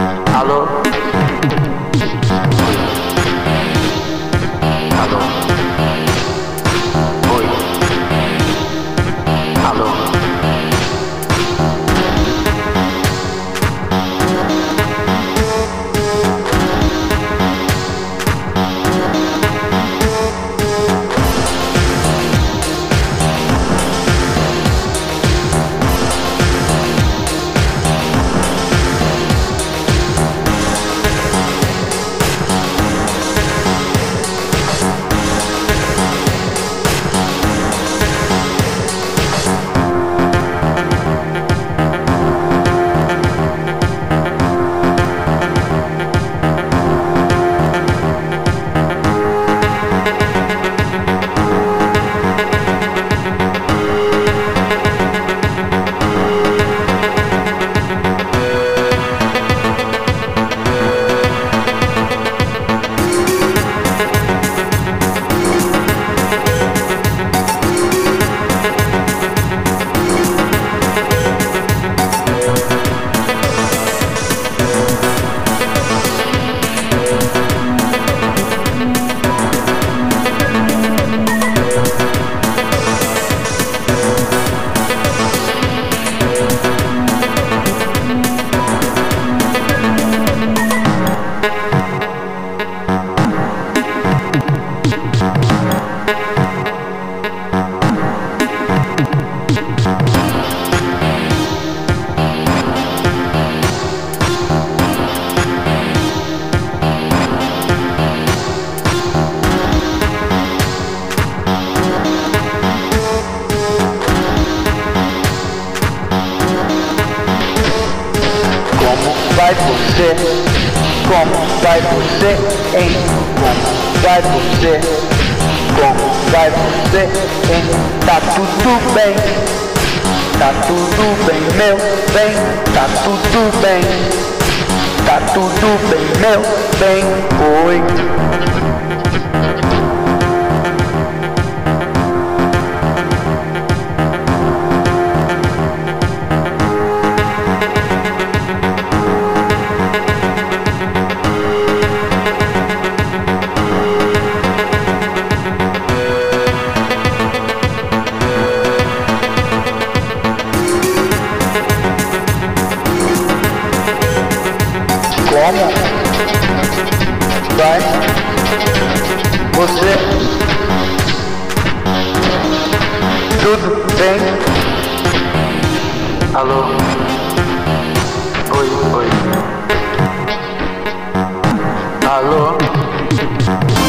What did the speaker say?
Alô? Alô? Oi? Alô? Vai você, como vai você, hein? Como vai você, como vai você, hein? Tá tudo bem, tá tudo bem, meu bem, tá tudo bem, tá tudo bem, meu bem, oi. Como vai você? Tudo bem? Alô? Oi, oi. Alô?